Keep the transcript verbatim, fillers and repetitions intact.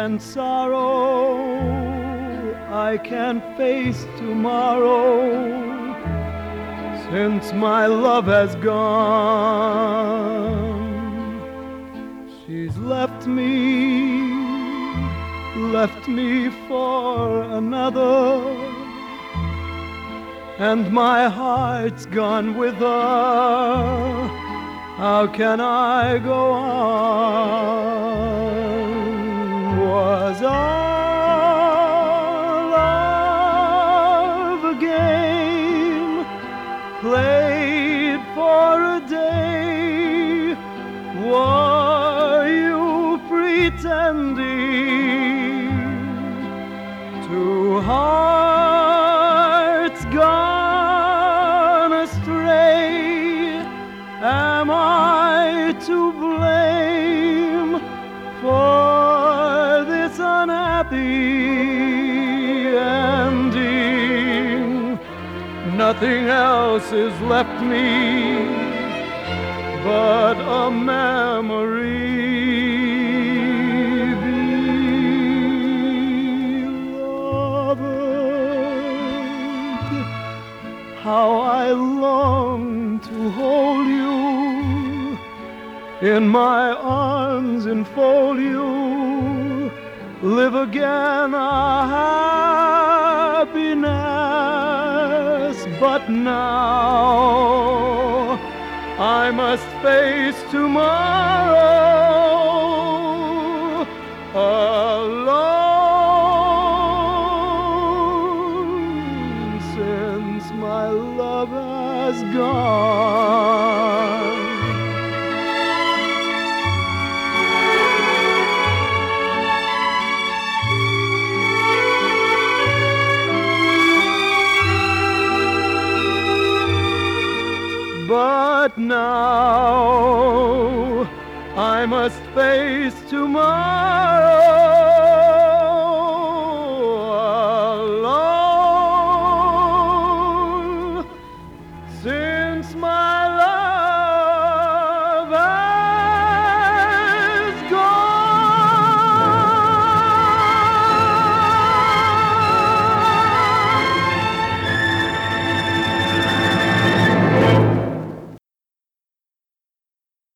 and sorrow. I can't face tomorrow since my love has gone. She's left me, left me for another, and my heart's gone with her. How can I go on? Was our love a game played for a day? Were you pretending? Two hearts gone astray. Am I to blame for this unhappy ending? Nothing else is left me but a memory. Beloved, how I long to hold you in my arms, enfold you, live again our happiness. But now I must face tomorrow alone, since my love has gone. But now I must face tomorrow